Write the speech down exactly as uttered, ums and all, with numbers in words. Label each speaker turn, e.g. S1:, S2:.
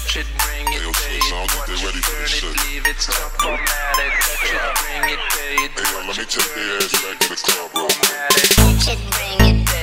S1: touch it, bring it, pay it, watch it, turn it, leave it, stop, format it, touch it, bring it, pay it,
S2: hey, yo, let me take their ass back to the club, bro.
S1: Touch it, bring it, pay it.